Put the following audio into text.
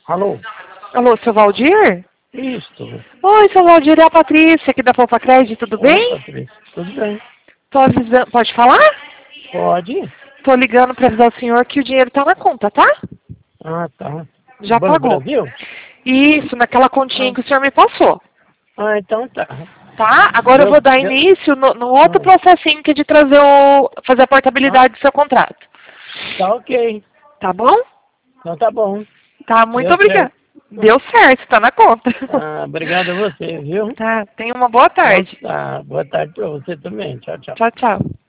Alô? Alô, seu Valdir? Isso. Oi, seu Valdir, é a Patrícia aqui da Poupa Crédito, tudo bem? Patrícia, tudo bem? Tô avisando, pode falar? Pode? Tô ligando para avisar o senhor que o dinheiro tá na conta, tá? Ah, tá. Já Banco pagou. Brasil? Isso, naquela continha Ah, que o senhor me passou, então tá. tá? Agora eu vou dar início no outro processinho que é de fazer a portabilidade do seu contrato. Tá ok. Tá bom? Então tá bom. Tá, muito Deu obrigada. certo. Deu certo, tá na conta. Obrigado a você, viu? Tá, tenha uma boa Então tarde. tá. Boa tarde pra você também. Tchau, tchau. Tchau, tchau.